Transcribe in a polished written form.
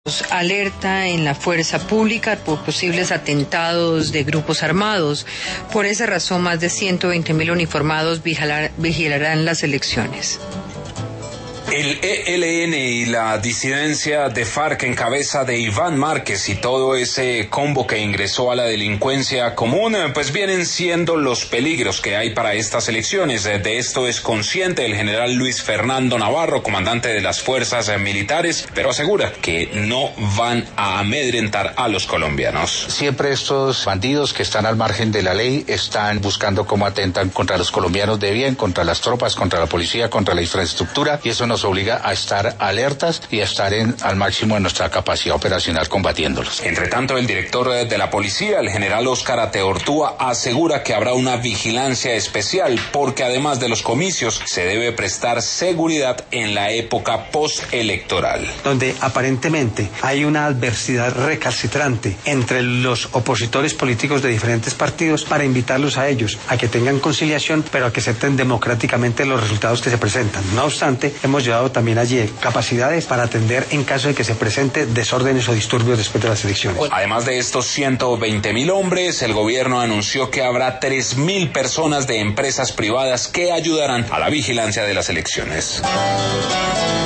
Alerta en la fuerza pública por posibles atentados de grupos armados. Por esa razón, más de 120.000 uniformados vigilarán las elecciones. El ELN y la disidencia de FARC en cabeza de Iván Márquez y todo ese combo que ingresó a la delincuencia común, pues vienen siendo los peligros que hay para estas elecciones. De esto es consciente el general Luis Fernando Navarro, comandante de las fuerzas militares, pero asegura que no van a amedrentar a los colombianos. Siempre estos bandidos que están al margen de la ley están buscando cómo atentan contra los colombianos de bien, contra las tropas, contra la policía, contra la infraestructura, y eso nos obliga a estar alertas y a estar al máximo de nuestra capacidad operacional combatiéndolos. Entre tanto, el director de la policía, el general Óscar Ateortúa, asegura que habrá una vigilancia especial porque además de los comicios se debe prestar seguridad en la época postelectoral. Donde aparentemente hay una adversidad recalcitrante entre los opositores políticos de diferentes partidos para invitarlos a ellos a que tengan conciliación, pero a que acepten democráticamente los resultados que se presentan. No obstante, hemos llevado también allí capacidades para atender en caso de que se presente desórdenes o disturbios después de las elecciones. Además de estos 120.000 hombres, el gobierno anunció que habrá 3.000 personas de empresas privadas que ayudarán a la vigilancia de las elecciones.